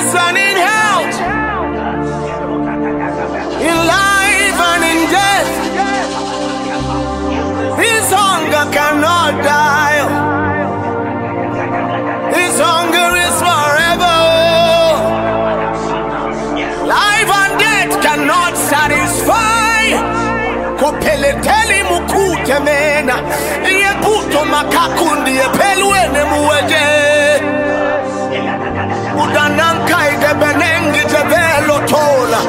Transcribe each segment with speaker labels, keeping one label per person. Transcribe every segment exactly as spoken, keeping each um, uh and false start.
Speaker 1: sickness and in health, in life and in death. His hunger cannot die. His hunger is forever. Life and death cannot satisfy. Kopeleteli mukute mena, ye puto makakundi ye pelwene muweje. Udanankai de benengi de velo tola.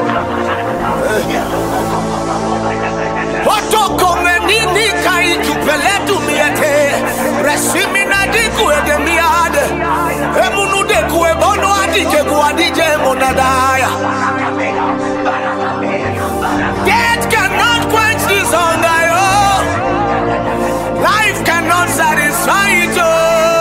Speaker 1: Otoko menini kai tupeletu miete. Resimina diku ede miade. Emunu deku ebono adije guadije monadaya. Death cannot quench this hunger, oh. Life cannot satisfy it, oh.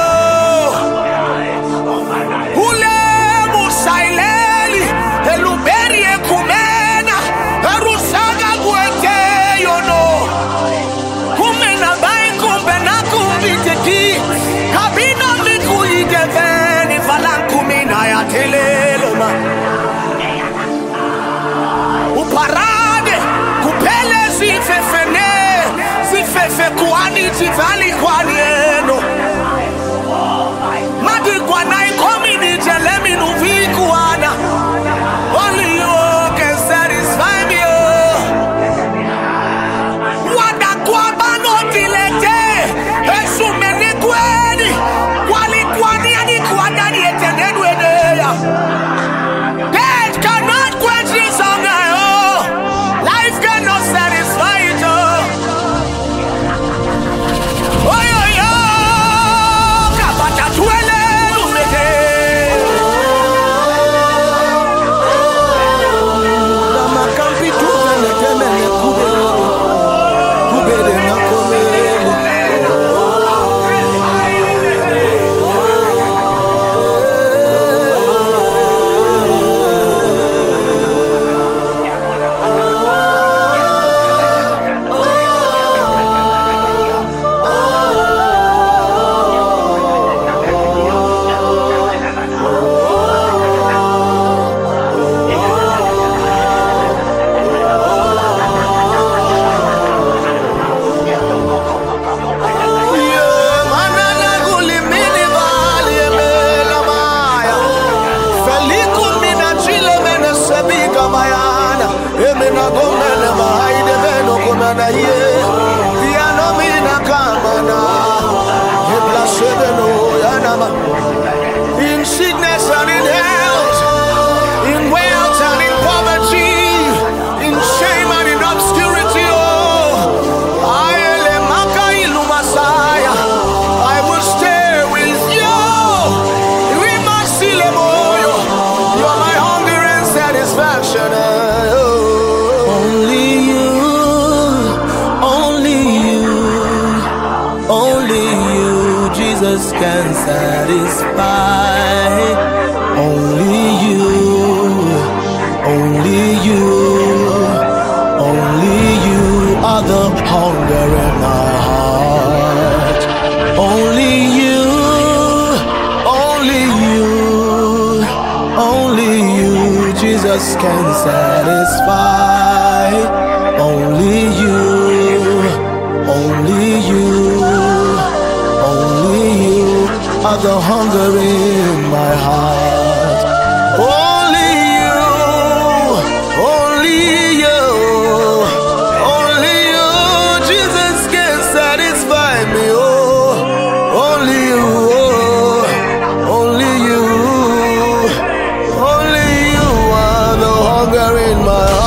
Speaker 1: Ule musaileli, eluberi ekumena, erusaga guete, you know. Kumena bai kumbena kumbiteki, kabina miku ideveni, falankumina ya teleloma. Uparade, kupele zifefene, zifefe kuani tivali kwani eno. Madi kwana ikomi ni jelemi nuvi kuana. Only you can satisfy me, oh. Wada kwa bano tilete, esu meni kweni, kwali kwani ani kwada ni etenenu edeya. Death cannot quench this hunger, oh. Life cannot satisfy it, oh. Oh, yo, yo. Kapata tuele lumete. Lama kampi tuvele temele kubele. Kubele na komele. In sickness and in health, in wealth and in poverty, in shame and in obscurity, oh, I will stay with you. You are my hunger and satisfaction. Only you, only you, only you, Jesus can satisfy. Only you, only you, only you are the hunger in my heart. Only you, only you, only you, Jesus can satisfy. Only you, only you, only you are the hunger in my heart. Only you, only you, only you, Jesus can satisfy me. Oh, only you, oh, only you, only you are the hunger in my heart.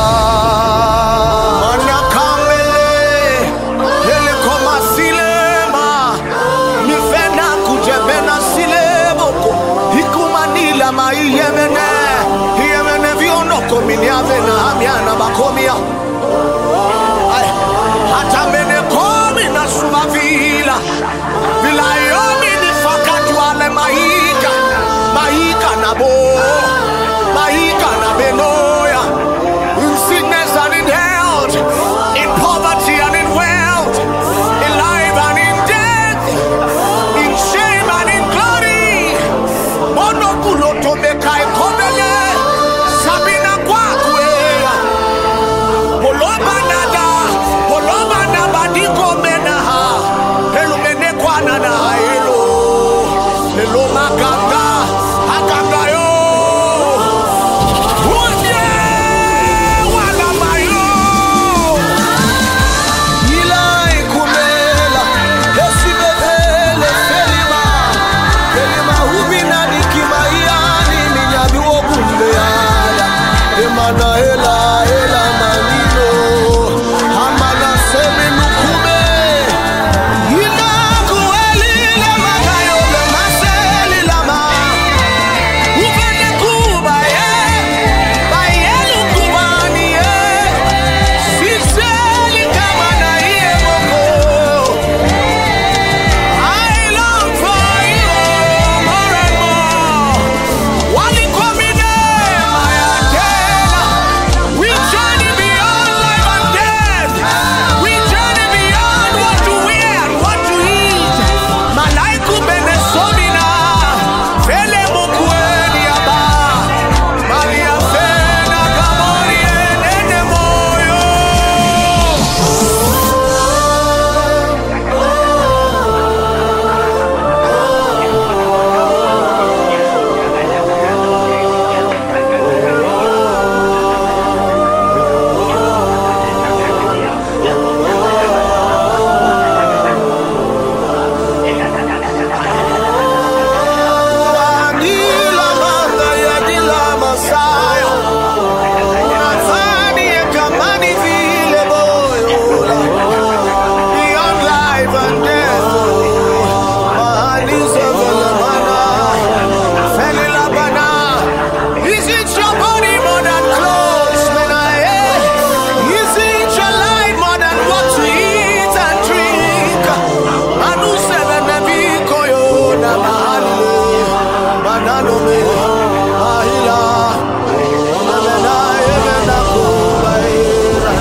Speaker 1: Hata mene komi na sumavila vila yomi ni fakatu ale maika maika na bo maika na benoya. In sickness and in health, in poverty and in wealth, in life and in death, in shame and in glory, mono kuloto mekai Maganga, Aganga yo. Unye wala mayo. Ila ikumela, esibele felima. Felima ubina nikima yani minyabi obumbe yala. Emana ela ela manino. Amana semi nukume. Ila kueli la magayo le maseli lama. Uvene kuba ye. Bayelu kubani ye. Siseli kama na iye moko. I long for you more and more. Wali komine mayatela. We journey beyond life and death. We journey beyond what to wear and what to eat. Malaiku bene somina. Fele mokweni aba. Malia fena kamori enene moyo. Anila manga ya dila masaya. Unazani ya kamani vile boyola. Beyond life and death. Mahali sevele mana. Feli la bana. Is it your body more than clothes, man? Is it your life more than what to eat and drink? Manu sevele viko yo na mahali. Manano me ahila. Emena emena kuba ira.